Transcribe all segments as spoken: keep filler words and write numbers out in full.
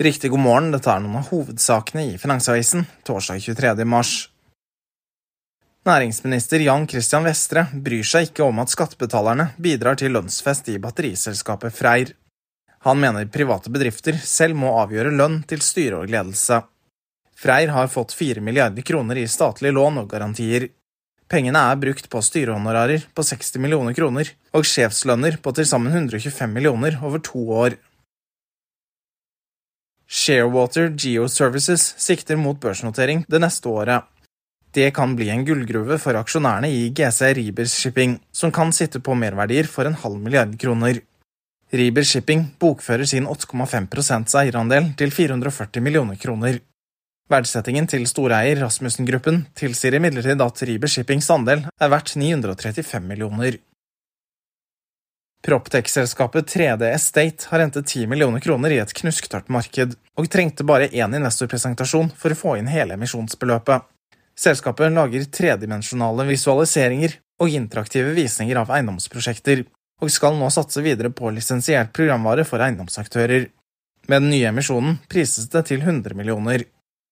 Riktig god morgen, dette er noen av hovedsakene i Finansavisen, torsdag tjuetredje mars. Næringsminister Jan Christian Vestre bryr seg ikke om at skattebetalerne bidrar til lønnsfest i batteriselskapet Freyr. Han mener private bedrifter selv må avgjøre lønn til styre og ledelse. Freyr har fått fire milliarder kroner i statlige lån og garantier. Pengene er brukt på styrehonorarer på seksti millioner kroner, og sjefslønner på til sammen hundre og tjuefem millioner over to år. Shearwater Geoservices sikter mot børsnotering det neste året. Det kan bli en gullgruve for aksjonærene i G C Rieber Shipping, som kan sitte på merverdier for en halv milliard kroner. Rieber Shipping bokfører sin åtte komma fem prosent eierandel til fire hundre og førti millioner kroner. Verdsettingen til storeier Rasmussen-gruppen tilsier imidlertid at Rieber Shippings andel er verdt ni hundre og trettifem millioner. Proptech-selskapet tre D Estate har hentet ti millioner kroner i et knusktørt marked, og trengte bare én investorpresentasjon for å få inn hele emisjonsbeløpet. Selskapet lager tredimensjonale visualiseringer og interaktive visninger av eiendomsprosjekter, og skal nå satse videre på lisensiert programvare for eiendomsaktører. Med den nye emisjonen prises det til hundre millioner.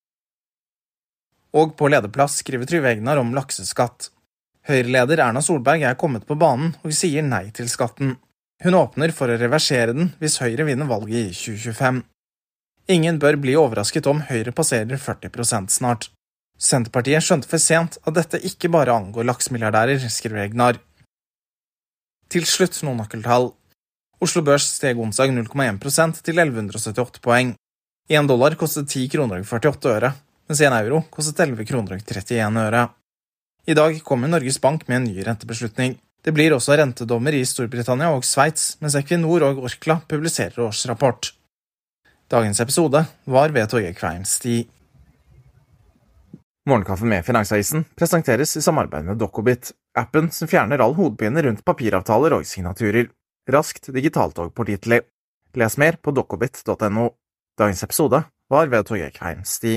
Og på lederplass skriver Trygve Hegnar om lakseskatt. Høyreleder Erna Solberg er kommet på banen og sier nei til skatten. Hun åpner for å reversere den hvis Høyre vinner valget i tjue tjuefem. Ingen bør bli overrasket om Høyre passerer førti prosent snart. Senterpartiet skjønte for sent at dette ikke bare angår laksmilliardærer, skriver Hegnar. Til slutt noen nøkkeltall. Oslo Børs steg onsdag null komma én prosent til elleve hundre og syttiåtte poeng. En dollar kostet ti kroner og førtiåtte øre, mens en euro kostet elleve kroner og trettien øre. I dag kommer Norges Bank med en ny rentebeslutning. Det blir også rentedommer i Storbritannia og Sveits, mens Equinor og Orkla publiserer årsrapport. Dagens episode var ved Torgeir Kveinsti. Morgenkaffe med Finansavisen presenteres i samarbeid med Dokobit, appen som fjerner all hodepine rundt papiravtaler og signaturer. Raskt, digitalt og pålitelig. Les mer på dokobit punktum no. Dagens episode var ved Torgeir Kveinsti.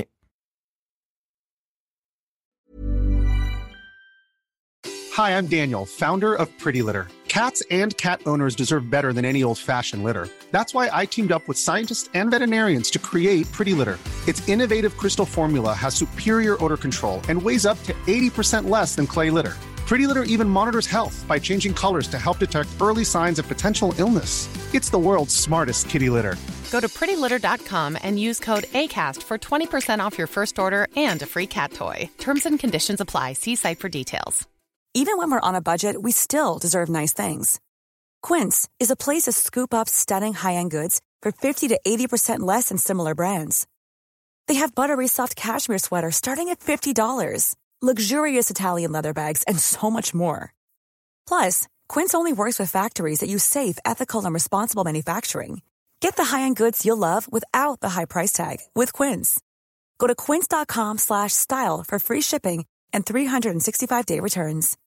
Hi, I'm Daniel, founder of Pretty Litter. Cats and cat owners deserve better than any old-fashioned litter. That's why I teamed up with scientists and veterinarians to create Pretty Litter. Its innovative crystal formula has superior odor control and weighs up to eighty percent less than clay litter. Pretty Litter even monitors health by changing colors to help detect early signs of potential illness. It's the world's smartest kitty litter. Go to pretty litter dot com and use code ACAST for twenty percent off your first order and a free cat toy. Terms and conditions apply. See site for details. Even when we're on a budget, we still deserve nice things. Quince is a place to scoop up stunning high-end goods for fifty to eighty percent less than similar brands. They have buttery soft cashmere sweaters starting at fifty dollars, luxurious Italian leather bags, and so much more. Plus, Quince only works with factories that use safe, ethical, and responsible manufacturing. Get the high-end goods you'll love without the high price tag with Quince. Go to quince dot com slash style for free shipping and three hundred sixty-five day returns.